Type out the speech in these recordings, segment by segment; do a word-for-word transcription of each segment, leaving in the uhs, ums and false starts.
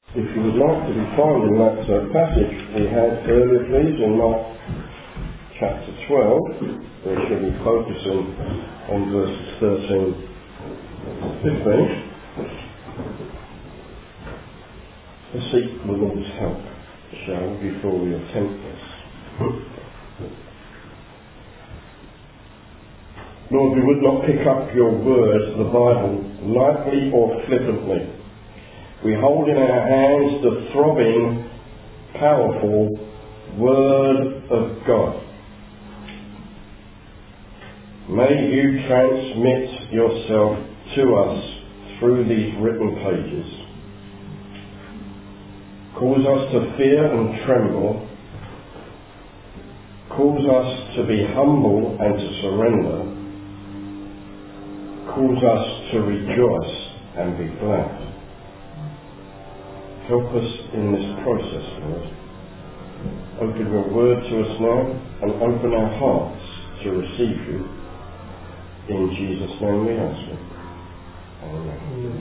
If you would like to be finding that uh, passage we had earlier, please, in Mark chapter twelve, we shall be focusing on verses thirteen to fifteen. Let's seek the Lord's help, shall we, before we attempt this. Lord, we would not pick up your word, the Bible, lightly or flippantly. We hold in our hands the throbbing, powerful Word of God. May you transmit yourself to us through these written pages. Cause us to fear and tremble. Cause us to be humble and to surrender. Cause us to rejoice and be glad. Help us in this process, Lord. Open your word to us now and open our hearts to receive you. In Jesus' name we ask you. Amen.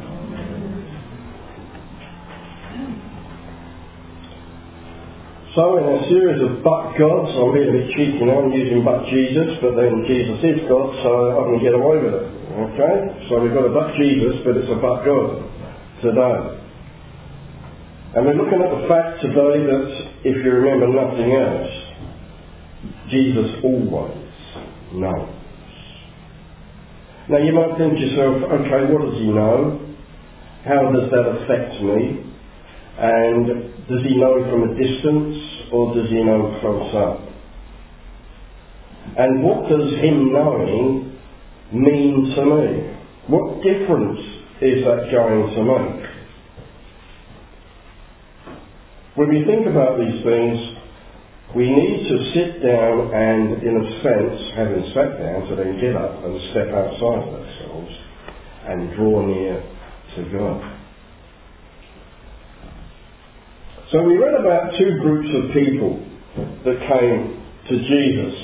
So in a series of but gods, I'm being a bit cheeky now, I'm using but Jesus, but then Jesus is God, so I can get away with it. Okay? So we've got a but Jesus, but it's a but God today. And we're looking at the fact today that, if you remember nothing else, Jesus always knows. Now you might think to yourself, okay, what does he know? How does that affect me? And does he know from a distance, or does he know close up? And what does him knowing mean to me? What difference is that going to make? When we think about these things, we need to sit down and, in a sense, having sat down, to then get up and step outside of ourselves and draw near to God. So we read about two groups of people that came to Jesus.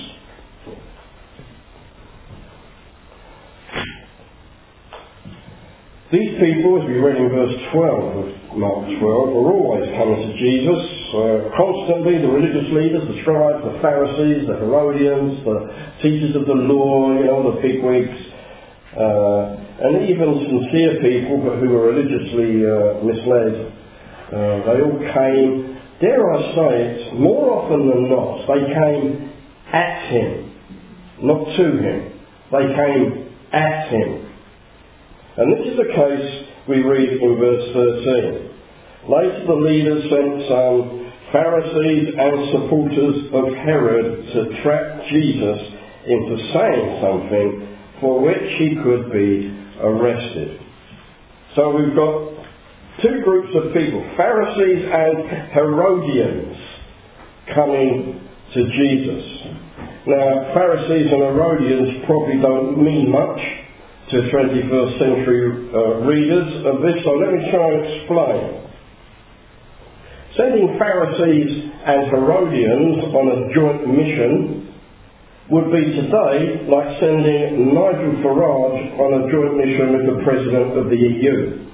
These people, as we read in verse twelve of Mark twelve, were always coming to Jesus, uh, constantly, the religious leaders, the scribes, the Pharisees, the Herodians, the teachers of the law, you know, the bigwigs, uh, and even sincere people but who were religiously uh, misled. Uh, they all came, dare I say it, more often than not, they came at him, not to him. They came at him. And this is the case we read in verse thirteen. Later the leaders sent some Pharisees and supporters of Herod to trap Jesus into saying something for which he could be arrested. So we've got two groups of people, Pharisees and Herodians, coming to Jesus. Now, Pharisees and Herodians probably don't mean much to twenty-first century uh, readers of this, so let me try and explain. Sending Pharisees and Herodians on a joint mission would be today like sending Nigel Farage on a joint mission with the President of the E U.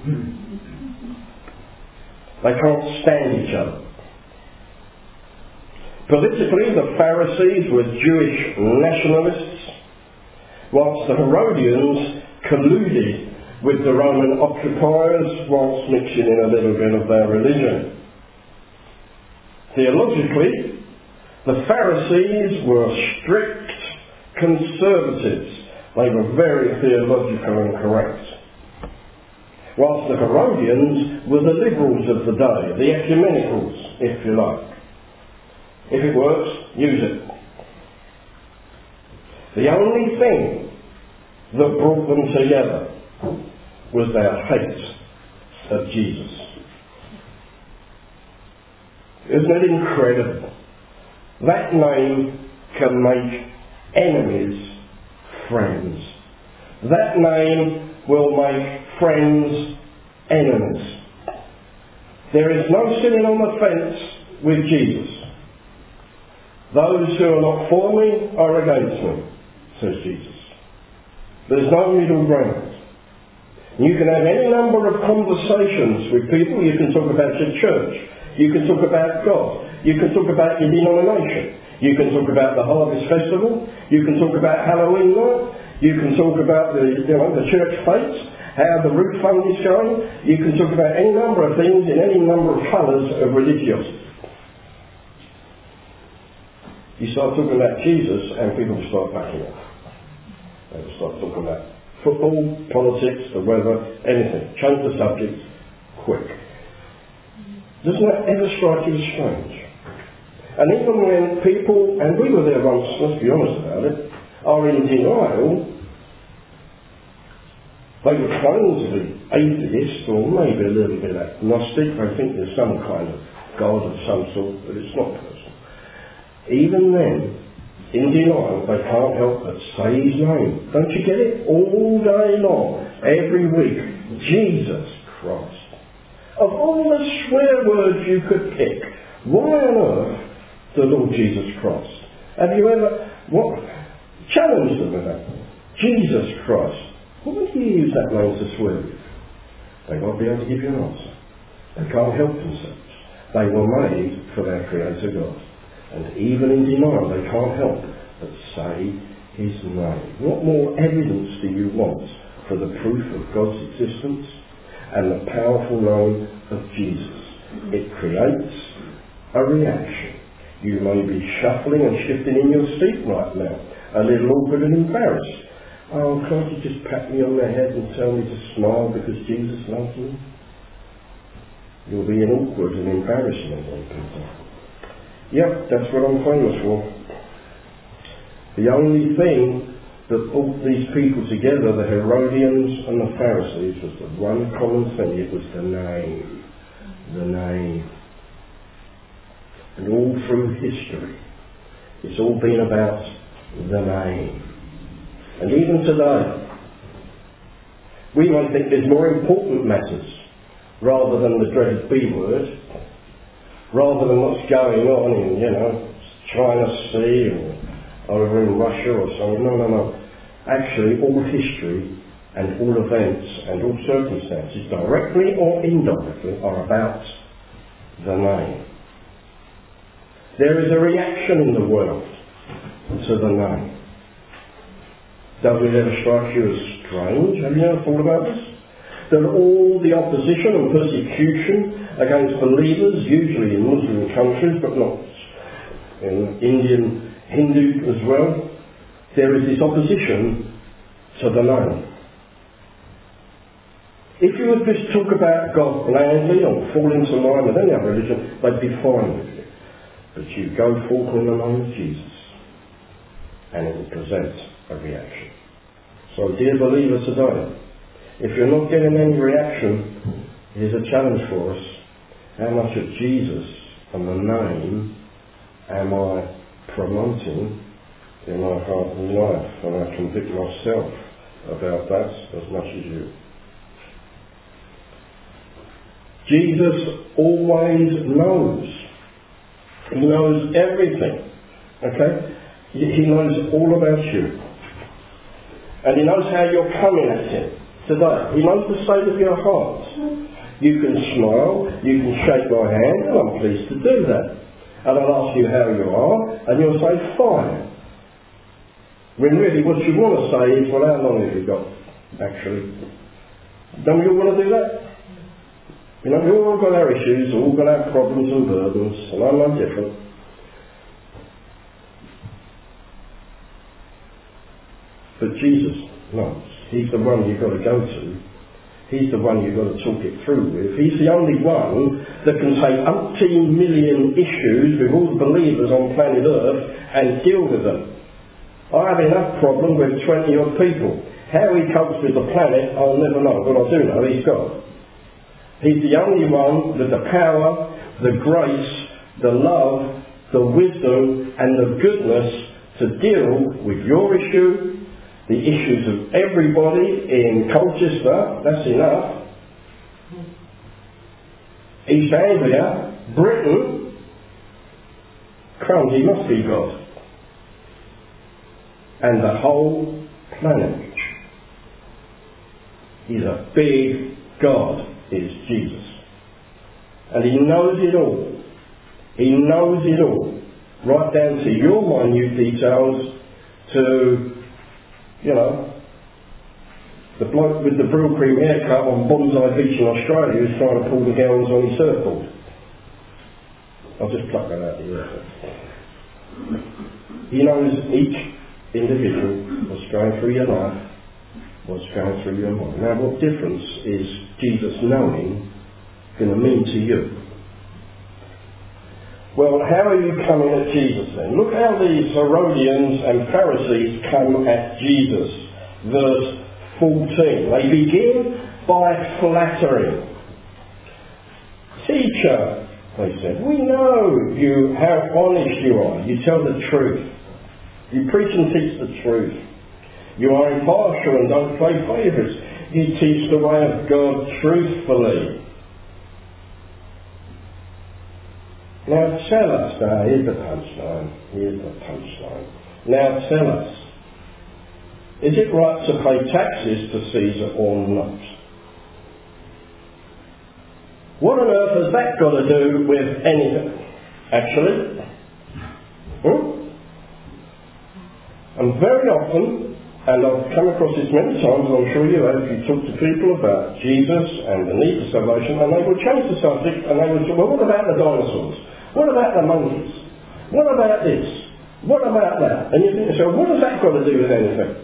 They can't stand each other. Politically, the Pharisees were Jewish nationalists, whilst the Herodians colluded with the Roman occupiers whilst mixing in a little bit of their religion. Theologically, the Pharisees were strict conservatives. They were very theological and correct. Whilst the Herodians were the liberals of the day, the ecumenicals, if you like. If it works, use it. The only thing that brought them together was their hate of Jesus. Isn't it incredible? That name can make enemies friends. That name will make friends enemies. There is no sitting on the fence with Jesus. Those who are not for me are against me, says Jesus. There's no middle ground. You can have any number of conversations with people. You can talk about your church. You can talk about God. You can talk about your denomination. You can talk about the Harvest Festival. You can talk about Halloween night. You can talk about the, you know, the church fates, how the root fund is going. You can talk about any number of things in any number of colours of religiosity. You start talking about Jesus and people will start backing off. They will start talking about football, politics, the weather, anything. Change the subject quick. Doesn't that ever strike you as strange? And even when people, and we were there once, let's be honest about it, are in denial, they would claim to be atheist or maybe a little bit agnostic. They think there's some kind of God of some sort, but it's not personal. Even then, in denial, they can't help but say his name. Don't you get it? All day long, every week, Jesus Christ. Of all the swear words you could pick, why on earth the Lord Jesus Christ? Have you ever what challenged them with that? Jesus Christ. Why do you use that name to swear with? They won't be able to give you an answer. They can't help themselves. They were made for their Creator God. And even in denial, they can't help but say his name. What more evidence do you want for the proof of God's existence and the powerful name of Jesus? It creates a reaction. You may be shuffling and shifting in your seat right now, a little awkward and embarrassed. Oh, can't you just pat me on the head and tell me to smile because Jesus loves me? You'll be an awkward and embarrassment on people. Yep, that's what I'm famous for. The only thing that brought these people together, the Herodians and the Pharisees, was the one common thing. It was the name. The name. And all through history, it's all been about the name. And even today, we might think there's more important matters rather than the dreaded B word, rather than what's going on in, you know, China Sea or over in Russia or something. No, no, no. Actually, all history and all events and all circumstances, directly or indirectly, are about the name. There is a reaction in the world to the name. Does it ever strike you as strange? Have you ever thought about this? That all the opposition and persecution against believers, usually in Muslim countries, but not in Indian Hindu as well, there is this opposition to the name. If you would just talk about God blandly or fall into line with any other religion, they'd be fine with you. But you go forth in the name of Jesus, and it will present a reaction. So, dear believer today, if you're not getting any reaction, here's a challenge for us. How much of Jesus and the name am I promoting in my heart and life? And I convict myself about that as much as you. Jesus always knows. He knows everything. Okay? He knows all about you. And he knows how you're coming at him today. He knows the state of your heart. You can smile, you can shake my hand, and I'm pleased to do that. And I'll ask you how you are, and you'll say, fine. When really what you want to say is, well, how long have you got, actually? Don't you want to do that? You know, we've all got our issues, we've all got our problems and burdens, and I'm no different. But Jesus knows. He's the one you've got to go to. He's the one you've got to talk it through with. He's the only one that can take umpteen million issues with all the believers on planet Earth and deal with them. I have enough problem with twenty odd people. How he copes with the planet, I'll never know. But I do know he's God. He's the only one with the power, the grace, the love, the wisdom and the goodness to deal with your issue, the issues of everybody in Colchester. That's enough. East Anglia, Britain. Crumbs, he must be God. And the whole planet. He's a big God, is Jesus. And he knows it all. He knows it all. Right down to your minute details, to, you know, the bloke with the brill cream haircut on Bonsai Beach in Australia who's trying to pull the gowns on his surfboard. I'll just pluck that out of here. He knows each individual, what's going through your life, what's going through your mind. Now, what difference is Jesus knowing going to mean to you? Well, how are you coming at Jesus then? Look how these Herodians and Pharisees come at Jesus. Verse fourteen. They begin by flattering. Teacher, they said, we know you how honest you are. You tell the truth. You preach and teach the truth. You are impartial and don't play favourites. You teach the way of God truthfully. Now tell us, now here's the punchline, here's the punchline. Now tell us, is it right to pay taxes to Caesar or not? What on earth has that got to do with anything? Actually, hmm? And very often, and I've come across this many times, and I'm sure you have, if you talk to people about Jesus and the need for salvation, and they will change the subject, and they will say, well, what about the dinosaurs? What about the monkeys? What about this? What about that? And you think, so what has that got to do with anything?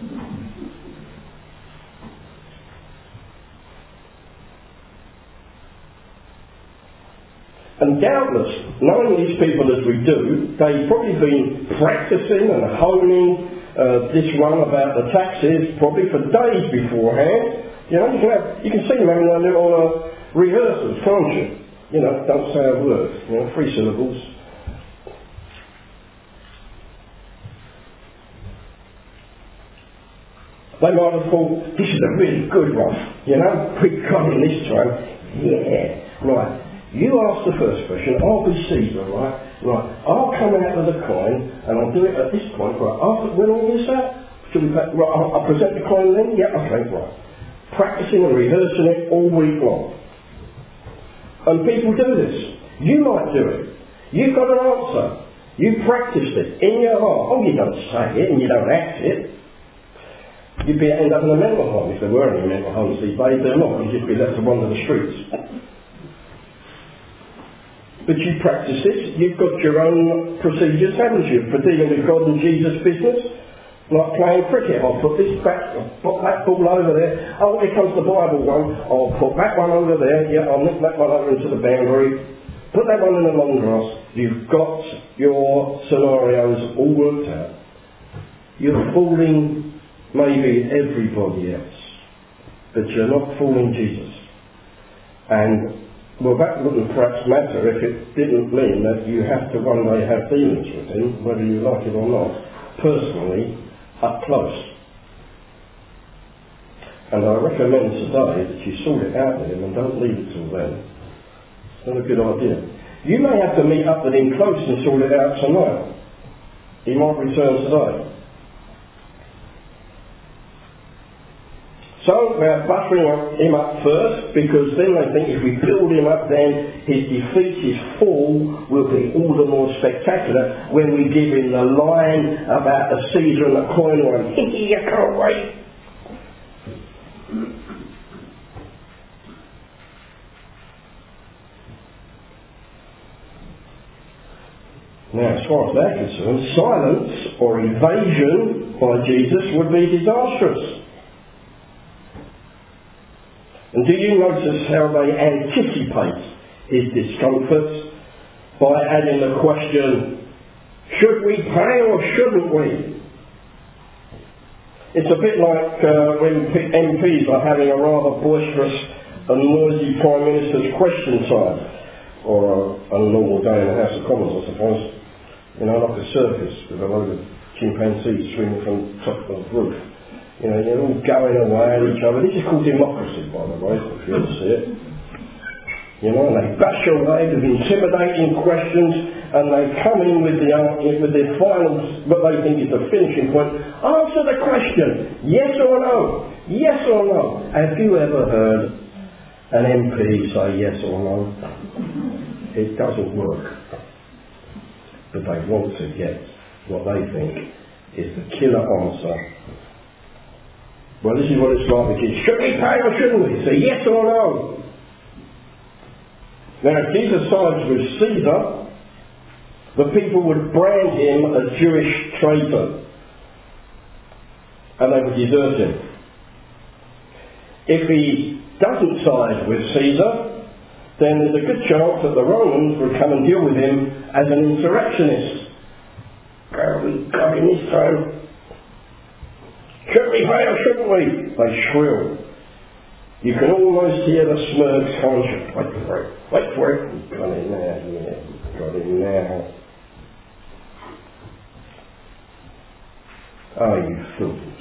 And doubtless, knowing these people as we do, they've probably been practicing and honing uh, this one about the taxes probably for days beforehand. You know, you can, have, you can see them having their little uh, rehearsals, can't you? You know, don't say a word, you know, three syllables. They might have thought, this is a really good one, you know, we got him this time. Yeah, right. You ask the first question, I'll be Caesar, right? Right. I'll come out with the coin, and I'll do it at this point, right? After, when all this out, should we, right, I'll, I'll present the coin then? Yeah, okay, right. Practicing and rehearsing it all week long. And people do this. You might do it. You've got an answer. You practiced it in your heart. Oh, you don't say it and you don't act it. You'd be end up in a mental home if there were any mental homes these days. They're not. You'd just be left to wander the streets. But you practice this. You've got your own procedures, haven't you, for dealing with God and Jesus' business? Like playing cricket. I'll put this back, I'll put that ball over there. Oh, here comes the Bible one. I'll put that one over there. Yeah, I'll nick that one over into the boundary. Put that one in the long grass. You've got your scenarios all worked out. You're fooling maybe everybody else, but you're not fooling Jesus. And, well, that wouldn't perhaps matter if it didn't mean that you have to one day have dealings with him, whether you like it or not, personally, up close. And I recommend today that you sort it out with him and don't leave it till then. It's not a good idea. You may have to meet up with him close and sort it out tonight. He might return today. So we're buttering him up first, because then they think if we build him up, then his defeat, his fall, will be all the more spectacular when we give him the line about the Caesar and the coin one. You can't wait. Now, as far as they're concerned, silence or evasion by Jesus would be disastrous. And do you notice how they anticipate his discomforts by adding the question, should we pay or shouldn't we? It's a bit like uh, when M Ps are having a rather boisterous and noisy Prime Minister's question time, or a, a normal day in the House of Commons, I suppose. You know, like a circus with a load of chimpanzees swinging from the top of the roof. You know, they're all going away at each other. This is called democracy, by the way, if you ever see it. You know, and they bash away with intimidating questions, and they come in with the with their final, what they think is the finishing point. Answer the question, yes or no? Yes or no? Have you ever heard an M P say yes or no? It doesn't work. But they want to get what they think is the killer answer. Well, this is what it's like with kids. Should we pay or shouldn't we? Say yes or no? Now, if Jesus sides with Caesar, the people would brand him a Jewish traitor, and they would desert him. If he doesn't side with Caesar, then there's a good chance that the Romans would come and deal with him as an insurrectionist. Well, we got him this time. Should we pay or shouldn't we? They shrill. You can almost hear the smirks, can't you? Wait for it. Wait for it. We've got him now. Yeah, we've got him now. Oh, you fools.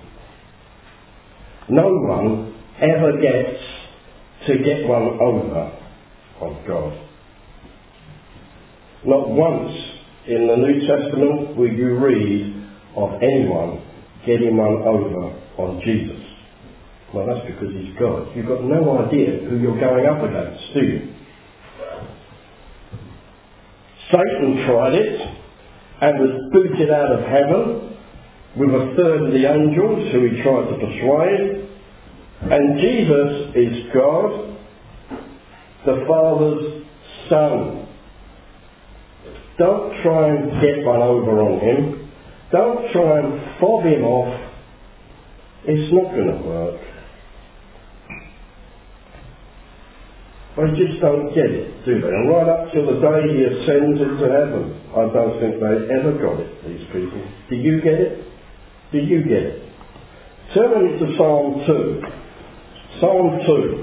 No one ever gets to get one over on God. Not once in the New Testament will you read of anyone getting one over on Jesus. Well, that's because he's God. You've got no idea who you're going up against, do you? Satan tried it and was booted out of heaven with a third of the angels who he tried to persuade. And Jesus is God, the Father's Son. Don't try and get one over on him. Don't try and fob him off. It's not going to work. They just don't get it, do they? And right up till the day he ascends into heaven, I don't think they ever got it, these people. Do you get it? Do you get it? Turn me to Psalm two. Psalm two.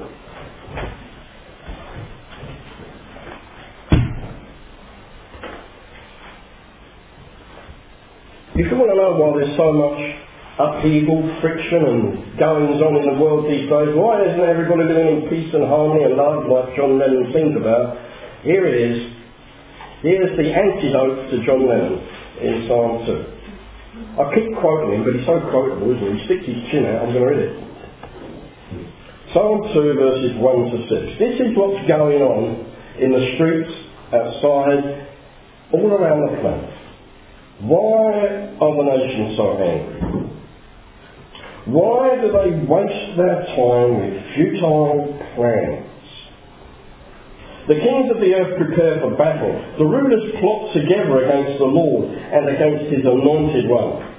If you want to know why there's so much upheaval, friction and goings on in the world these days, why isn't everybody living in peace and harmony and love like John Lennon sings about? Here it is. Here's the antidote to John Lennon in Psalm two. I keep quoting him, but he's so quotable, isn't he? He sticks his chin out, I'm going to read it. Psalm two verses one to six. This is what's going on in the streets, outside, all around the planet. Why are the nations so angry? Why do they waste their time with futile plans? The kings of the earth prepare for battle. The rulers plot together against the Lord and against his anointed one.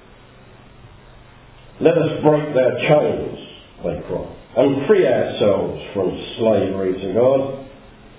Let us break their chains, they cry, and free ourselves from slavery to God.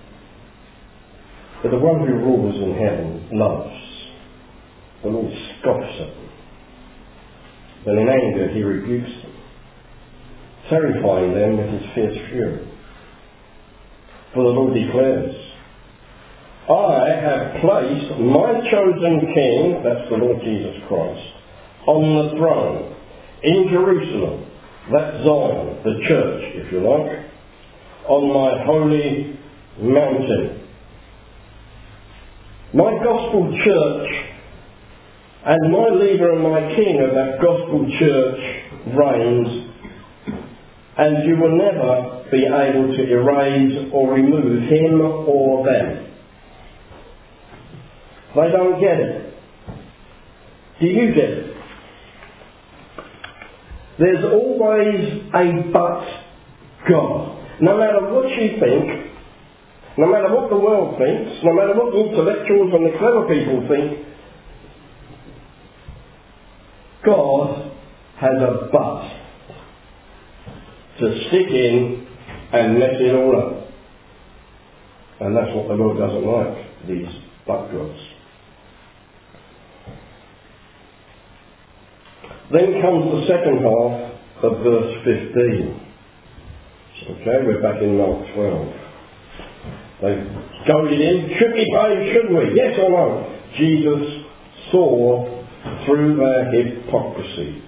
But the one who rules in heaven loves. The Lord scoffs at them. Then in anger he rebukes them, terrifying them with his fierce fury. For the Lord declares, I have placed my chosen King, that's the Lord Jesus Christ, on the throne in Jerusalem, that's Zion, the church, if you like, on my holy mountain. My gospel church and my leader and my king of that gospel church reigns, and you will never be able to erase or remove him or them. They don't get it. Do you get it? There's always a but God. No matter what you think, no matter what the world thinks, no matter what the intellectuals and the clever people think, God has a but to stick in and mess it all up. And that's what the Lord doesn't like, these but gods. Then comes the second half of verse fifteen. Okay, we're back in Mark twelve. They goaded in, should we pay, shouldn't we? Yes or no? Jesus saw through their hypocrisy.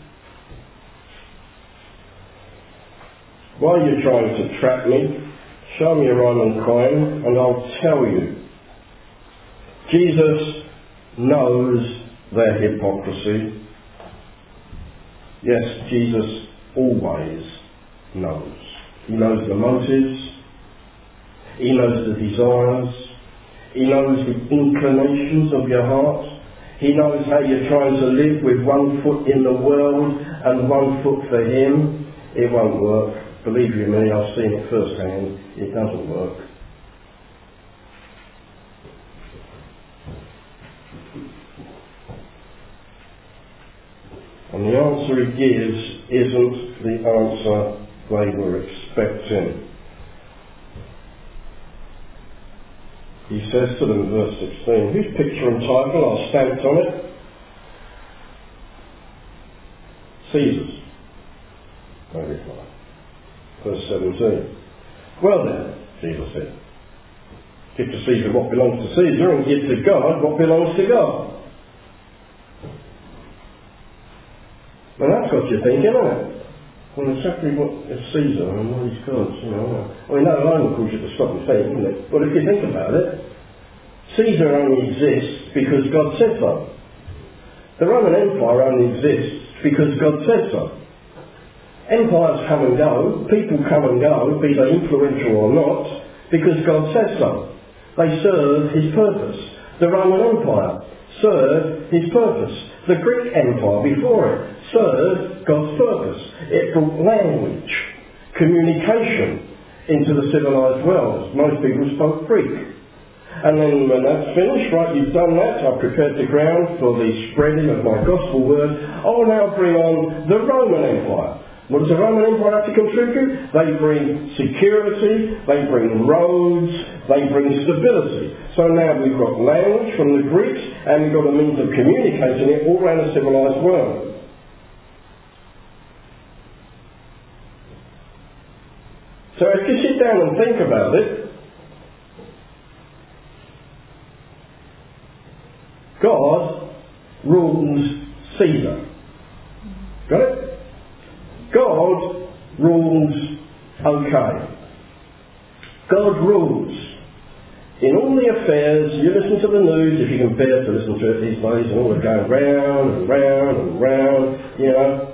Why are you trying to trap me? Show me a Roman coin and I'll tell you. Jesus knows their hypocrisy. Yes, Jesus always knows. He knows the motives. He knows the desires. He knows the inclinations of your heart. He knows how you're trying to live with one foot in the world and one foot for Him. It won't work. Believe you me, I've seen it firsthand. It doesn't work. And the answer He gives isn't the answer they were expecting. He says to them in verse sixteen, whose picture and title are stamped on it? Caesar's. They reply. Verse seventeen. Well then, Jesus said, give to Caesar what belongs to Caesar and give to God what belongs to God. Well, that's got you thinking, isn't it? Well, exactly what is Caesar and what is God's, you know. I mean, that alone will cause you to stop and think, isn't it? Well, if you think about it, Caesar only exists because God said so. The Roman Empire only exists because God said so. Empires come and go, people come and go, be they influential or not, because God says so. They serve His purpose. The Roman Empire served His purpose. The Greek Empire before it served God's purpose. It brought language, communication into the civilized world. Most people spoke Greek. And then when that's finished, right, you've done that, I've prepared the ground for the spreading of my gospel word, I'll now bring on the Roman Empire. What does the Roman Empire have to contribute? They bring security, they bring roads, they bring stability. So now we've got language from the Greeks and we've got a means of communicating it all around the civilized world. So if you sit down and think about it, God rules Caesar. Got it? God rules okay. God rules. In all the affairs, you listen to the news, if you can bear to listen to it these days, and all are going round and round and round, you know.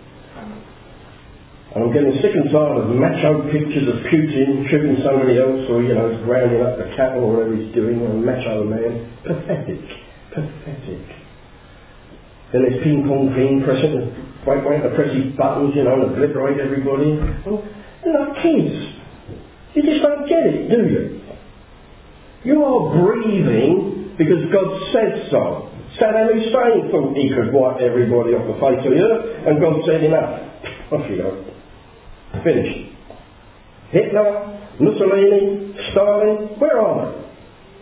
And I'm getting sick and tired of macho pictures of Putin shooting somebody else, or, you know, rounding up the cattle or whatever he's doing, a macho man. Pathetic. Pathetic. Then there's ping pong king pressing, wait, wait, to press his buttons, you know, and obliterate everybody. Well, they're like kids. You just don't get it, do you? You are breathing because God said so. Saddam Hussein thought he could wipe everybody off the face of the earth, and God said enough. Off you go. Finished. Hitler, Mussolini, Stalin, where are they?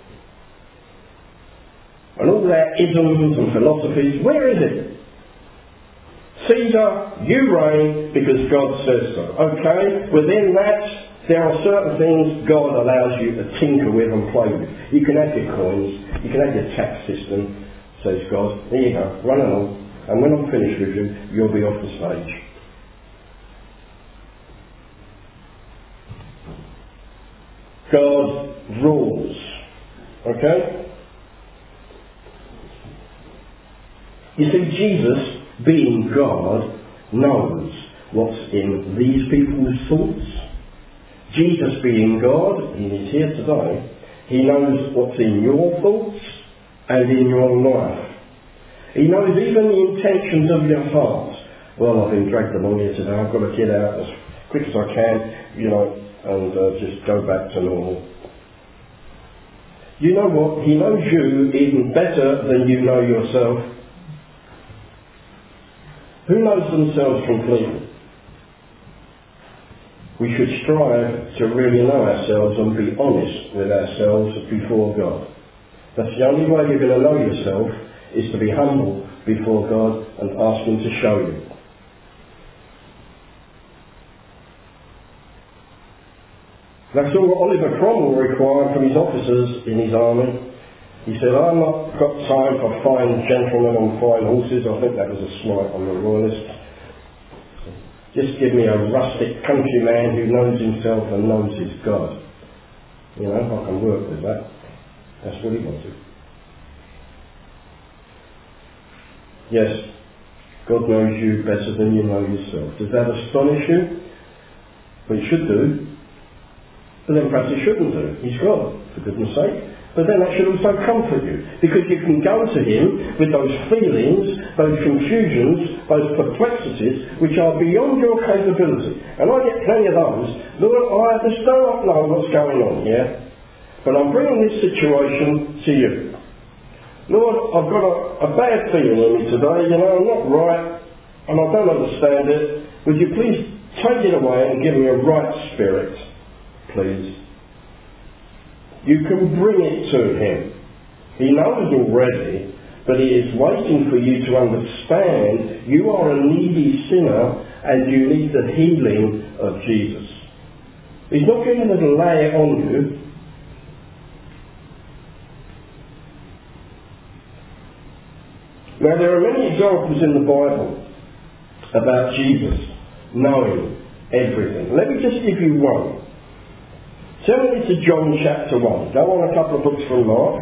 And all their isms and philosophies, where is it? Caesar, you reign because God says so. Okay, within that, there are certain things God allows you to tinker with and play with. You can have your coins, you can have your tax system, says God. There you go, run along. And when I'm finished with you, you'll be off the stage. God rules. Okay? You see, Jesus, being God, knows what's in these people's thoughts. Jesus, being God, He is here today, He knows what's in your thoughts and in your life. He knows even the intentions of your heart. Well, I've been dragged along here today, I've got to get out as quick as I can, you know, and uh, just go back to normal. You know what? He knows you even better than you know yourself. Who knows themselves completely? We should strive to really know ourselves and be honest with ourselves before God. That's the only way you're going to know yourself, is to be humble before God and ask Him to show you. That's all Oliver Cromwell required from his officers in his army. He said, I've not got time for fine gentlemen on fine horses. I think that was a slight on the royalists. Just give me a rustic country man who knows himself and knows his God. You know, I can work with that. That's what he wanted. Yes, God knows you better than you know yourself. Does that astonish you? Well, it should do. But then perhaps it shouldn't do. He's God, for goodness sake. But then that should also comfort you. Because you can go to him with those feelings, those confusions, those perplexities, which are beyond your capability. And I get plenty of those. Lord, I just do not know what's going on here. But I'm bringing this situation to you. Lord, I've got a, a bad feeling in me today. You know, I'm not right. And I don't understand it. Would you please take it away and give me a right spirit, please? You can bring it to him. He knows already, but he is waiting for you to understand you are a needy sinner and you need the healing of Jesus. He's not going to lay it on you. Now, there are many examples in the Bible about Jesus knowing everything. Let me just give you one. Turn me to John chapter one. Go on a couple of books from Mark.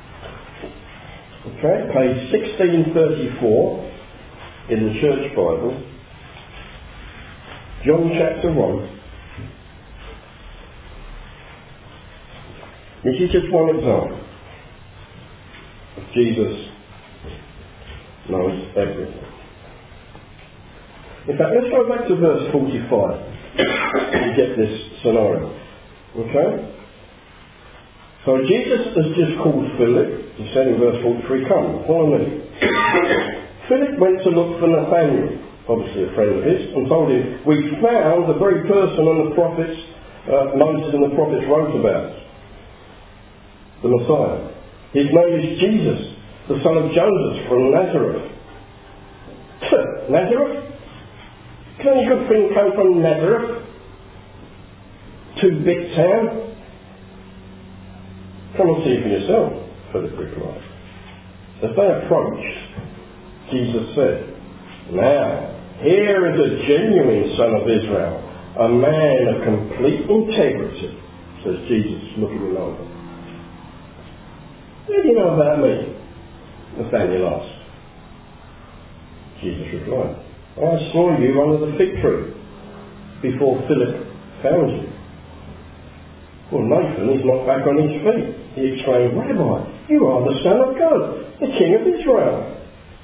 Okay, page sixteen thirty-four in the Church Bible. John chapter one. This is just one example of Jesus knows everything. In fact, let's go back to verse forty-five to get this scenario. Okay? So Jesus has just called Philip. He said in verse forty-three, come, follow me. Philip went to look for Nathanael, obviously a friend of his, and told him, we found the very person and the prophets, uh, Moses and the prophets wrote about, the Messiah. His name is Jesus, the son of Joseph from Nazareth. Nazareth? Can any good thing come from Nazareth? Two-bit town? Come and see for yourself, Philip replied. As they approached, Jesus said, now, here is a genuine son of Israel, a man of complete integrity, says Jesus, looking him over. What do you know about me? Nathanael asked. Jesus replied, I saw you under the fig tree before Philip found you. Well, Nathan is not back on his feet. He exclaimed, Rabbi, you are the Son of God, the King of Israel.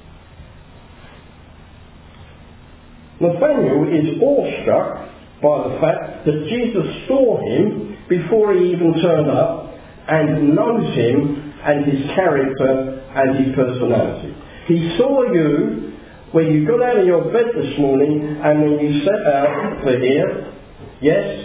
Nathanael is awestruck by the fact that Jesus saw him before he even turned up and knows him and his character and his personality. He saw you when you got out of your bed this morning and when you set out for here. Yes,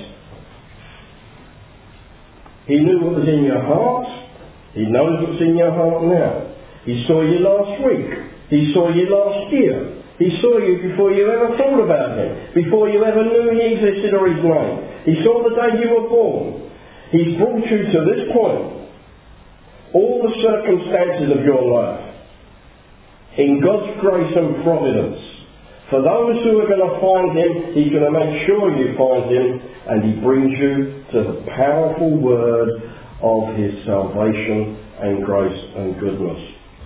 he knew what was in your heart. He knows what's in your heart now. He saw you last week. He saw you last year. He saw you before you ever thought about him, before you ever knew he existed or his name. He saw the day you were born. He's brought you to this point. All the circumstances of your life, in God's grace and providence. For those who are going to find him, he's going to make sure you find him, and he brings you to the powerful word of his salvation and grace and goodness.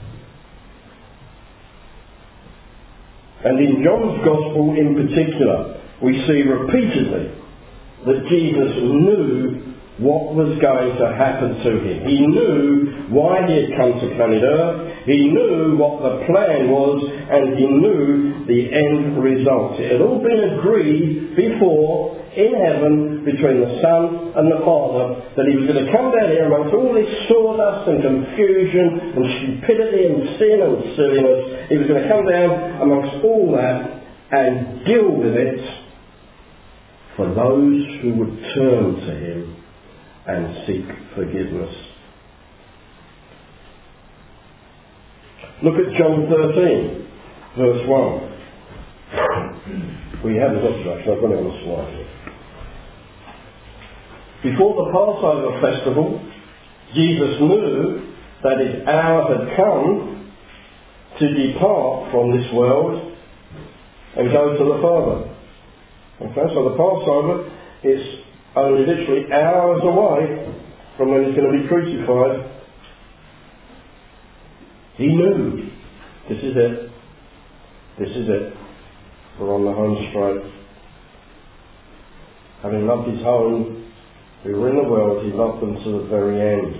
And in John's Gospel in particular, we see repeatedly that Jesus knew what was going to happen to him. He knew why he had come to planet Earth. He knew what the plan was, and he knew the end result. It had all been agreed before in heaven between the Son and the Father that he was going to come down here amongst all this sawdust and confusion and stupidity and sin and silliness. He was going to come down amongst all that and deal with it for those who would turn to him and seek forgiveness. Look at John thirteen, verse one. We haven't got to actually, I've got it on the slide here. Before the Passover festival, Jesus knew that his hour had come to depart from this world and go to the Father. Okay, so the Passover is only literally hours away from when he's going to be crucified. He knew. This is it. This is it. We're on the home straight. Having loved his home, who were in the world, he loved them to the very end.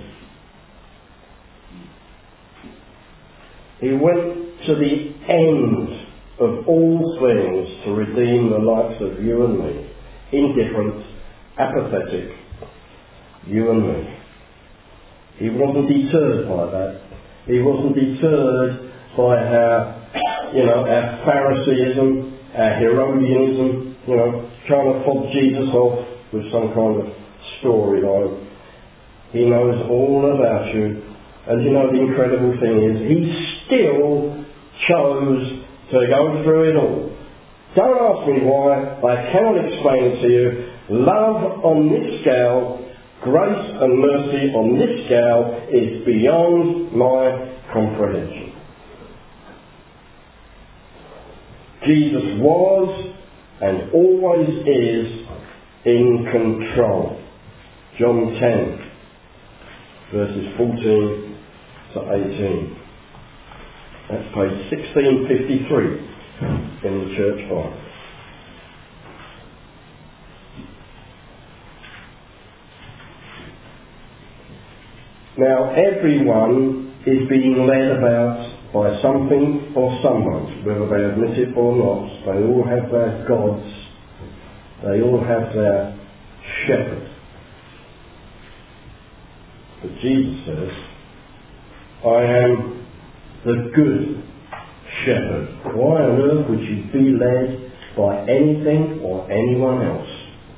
He went to the end of all things to redeem the likes of you and me. Indifferent, apathetic, you and me. He wasn't deterred by that. He wasn't deterred by our, you know, our Phariseeism, our Herodianism, you know, trying to fob Jesus off with some kind of storyline. He knows all about you. And you know the incredible thing is, he still chose to go through it all. Don't ask me why, I cannot explain it to you. Love on this scale, grace and mercy on this scale is beyond my comprehension. Jesus was and always is in control. John ten, verses fourteen to eighteen. That's page sixteen fifty-three in the Church Bible. Now, everyone is being led about by something or someone, whether they admit it or not. They all have their gods. They all have their shepherd. But Jesus says, I am the good shepherd. Why on earth would you be led by anything or anyone else?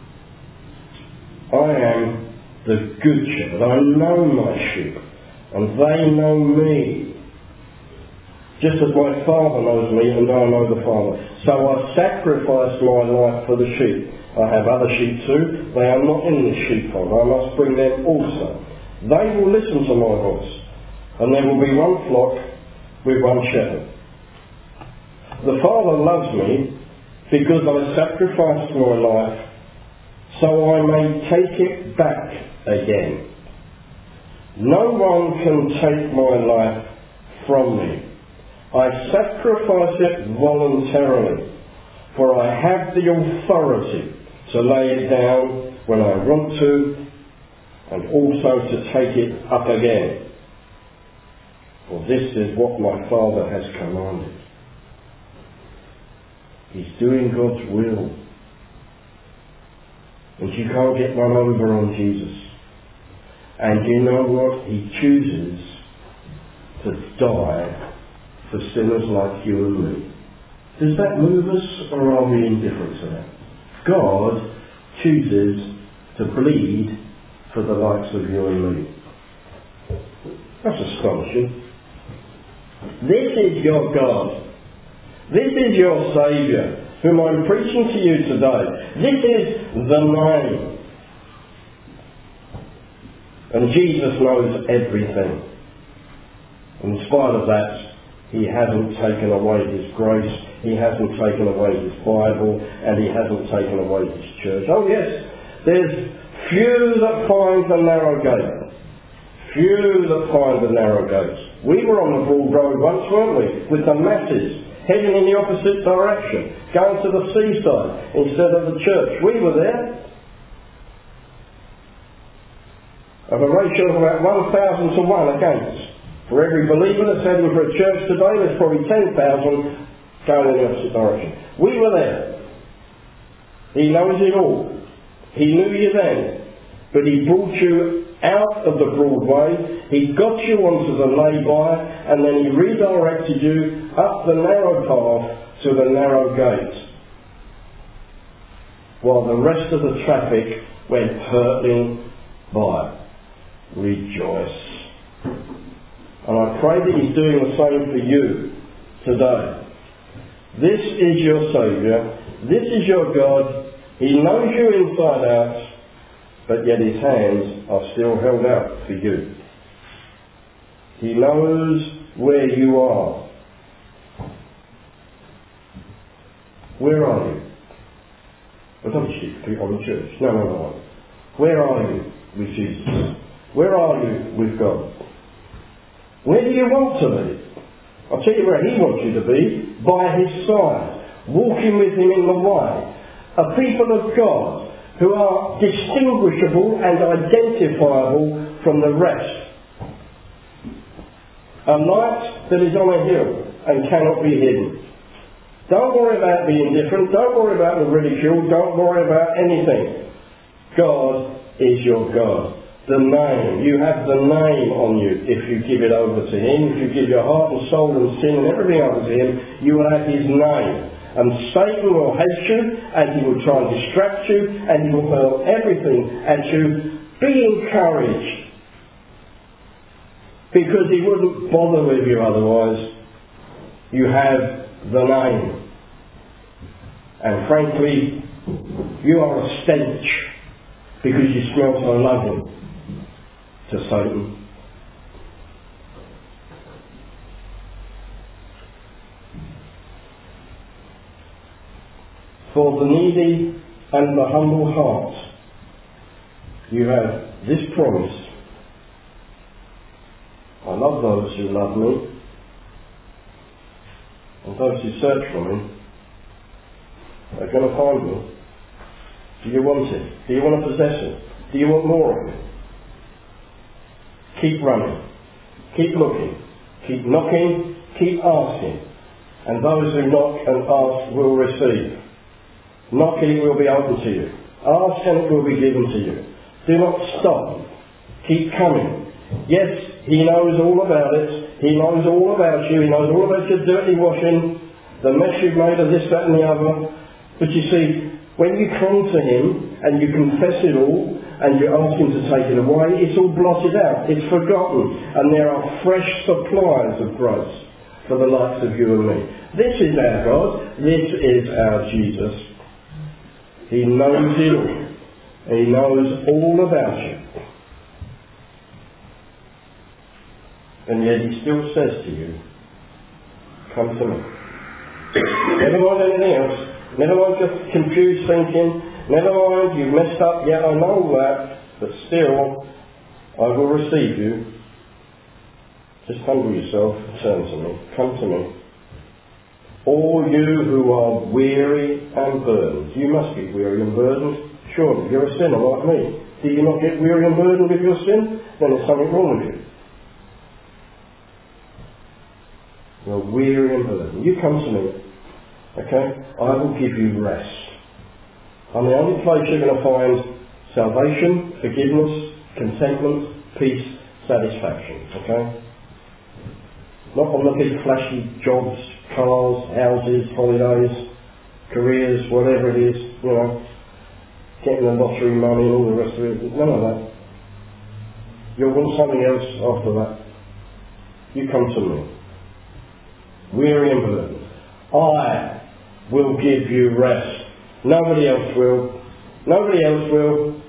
I am the good shepherd. I know my sheep, and they know me. Just as my Father knows me, and I know the Father. So I sacrifice my life for the sheep. I have other sheep too. They are not in the sheepfold. I must bring them also. They will listen to my voice, and there will be one flock with one shepherd. The Father loves me because I sacrificed my life so I may take it back again. No one can take my life from me. I sacrifice it voluntarily, for I have the authority to lay it down when I want to, and also to take it up again. For this is what my Father has commanded. He's doing God's will. And you can't get run over on Jesus. And you know what? He chooses to die for sinners like you and me. Does that move us, or are we indifferent to that? God chooses to bleed for the likes of you and me. That's astonishing. This is your God. This is your Saviour, whom I'm preaching to you today. This is the name. And Jesus knows everything. In spite of that, he hasn't taken away his grace, he hasn't taken away his Bible, and he hasn't taken away his church. Oh yes, there's few that find the narrow gate. Few that find the narrow gates. We were on the broad road once, weren't we? With the masses heading in the opposite direction, going to the seaside instead of the church. We were there. Of a ratio of about one thousand to one against. For every believer that's heading for a church today, there's probably ten thousand going in the opposite direction. We were there. He knows it all. He knew you then. But he brought you out of the broad way. He got you onto the lay-by, and then he redirected you up the narrow path to the narrow gate, while the rest of the traffic went hurtling by. Rejoice. And I pray that he's doing the same for you today. This is your Saviour. This is your God. He knows you inside out, but yet his hands are still held out for you. He knows where you are. Where are you? Well, don't you keep on the church. No, no, no. Where are you with Jesus? Where are you with God? Where do you want to be? I'll tell you where he wants you to be, by his side, walking with him in the way. A people of God who are distinguishable and identifiable from the rest. A light that is on a hill and cannot be hidden. Don't worry about being different. Don't worry about the ridicule. Don't worry about anything. God is your God. The name. You have the name on you if you give it over to him. If you give your heart and soul and sin and everything over to him, you will have his name. And Satan will hate you, and he will try and distract you, and he will hurl everything at you. Be encouraged. Because he wouldn't bother with you otherwise. You have the name. And frankly, you are a stench because you smell so lovely to Satan. For the needy and the humble heart, you have this promise. I love those who love me, and those who search for me are going to find me. Do you want it? Do you want to possess it? Do you want more of it? Keep running. Keep looking. Keep knocking. Keep asking. And those who knock and ask will receive. Knocking will be open to you. Ask and it will be given to you. Do not stop. Keep coming. Yes, he knows all about it. He knows all about you. He knows all about your dirty washing, the mess you've made of this, that and the other. But you see, when you come to him and you confess it all and you ask him to take it away, it's all blotted out. It's forgotten. And there are fresh supplies of grace for the likes of you and me. This is our God. This is our Jesus. He knows it all. He knows all about you. And yet he still says to you, come to me. Never mind anything else. Never mind just confused thinking. Never mind you've messed up. Yeah, I know that. But still, I will receive you. Just humble yourself and turn to me. Come to me. All you who are weary and burdened. You must be weary and burdened. Surely, you're a sinner like me. Do you not get weary and burdened with your sin? Then there's something wrong with you. You're weary and burdened. You come to me. Okay? I will give you rest. I'm the only place you're going to find salvation, forgiveness, contentment, peace, satisfaction. Okay? Not on the big flashy jobs, cars, houses, holidays, careers, whatever it is, you know, getting the lottery money and all the rest of it. None of that. You'll want something else after that. You come to me. Weary and burdened. I will give you rest. Nobody else will. Nobody else will.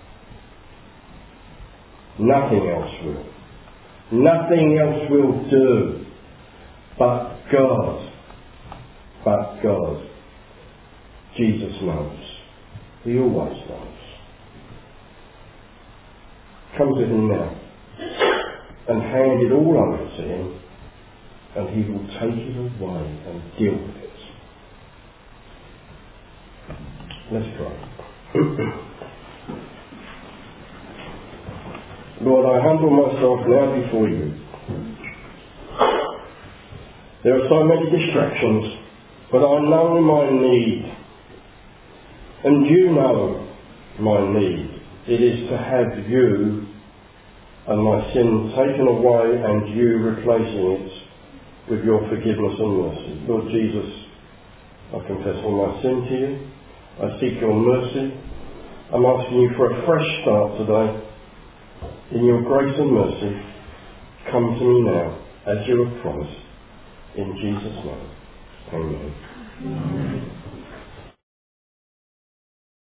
Nothing else will. Nothing else will do. But God. But God. Jesus knows. He always knows. Come to him now. And hand it all over to him. And he will take it away and deal with it. Let's pray. Lord, I humble myself now before you. There are so many distractions, but I know my need. And you know my need. It is to have you and my sin taken away and you replacing it with your forgiveness and mercy. Lord Jesus, I confess all my sin to you. I seek your mercy. I'm asking you for a fresh start today. In your grace and mercy, come to me now, as you have promised. In Jesus' name. Amen. Amen.